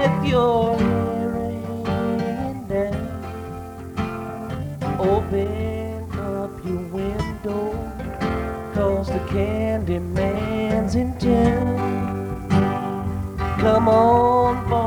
with your hair hanging down. Open up your window, 'cause the candy man's in town. Come on.